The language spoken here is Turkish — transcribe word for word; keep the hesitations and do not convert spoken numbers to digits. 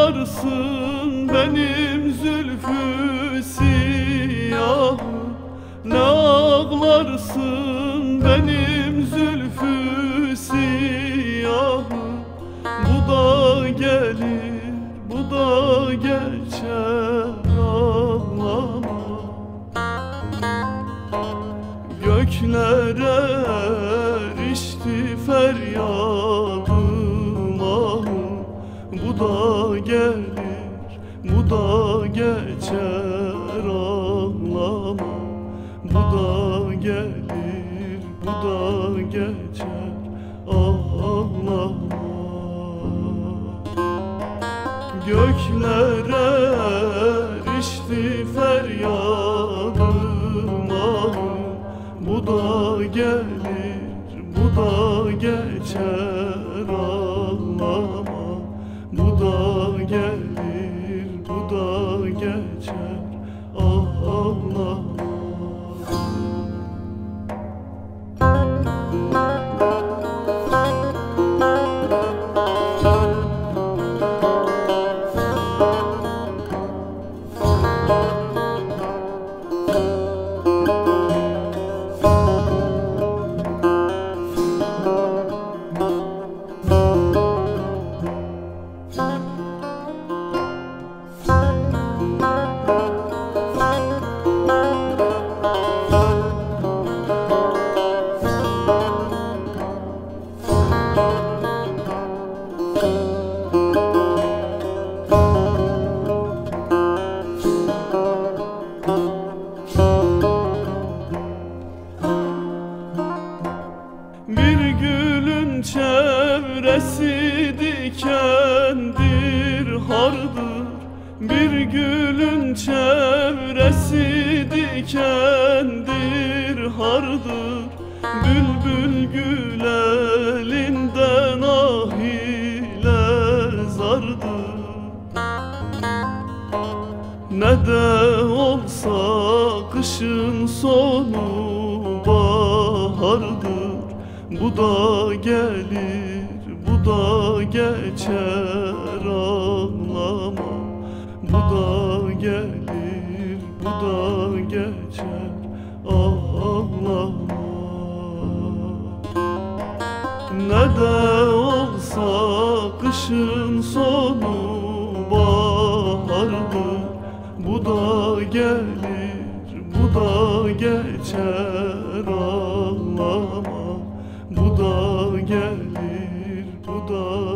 ağlarsın benim zülfü siyahı, ne ağlarsın benim zülfü siyahı. Bu da gelir, bu da geçer, ağlama. Göklere erişti feryadım ahı, bu da gelir, bu da geçer, ağlama. Bu da gelir, bu da geçer, ağlama. Göklere erişti feryadım ahı, bu da gelir, bu da geçer, ağlama. Bu da gelir, bu da geçer, ağlama. Bir gülün çevresi dikendir, hardır. Bir gülün çevresi dikendir, hardır. Bülbül gül elinden ah ile zardır. Ne de olsa kışın sonu bahardır. Bu da gelir, bu da geçer, ağlama. Bu da gelir, bu da geçer, ağlama. Ne de olsa kışın sonu bahardır. Bu da gelir, bu da geçer, ağlama. Bu da gelir, bu da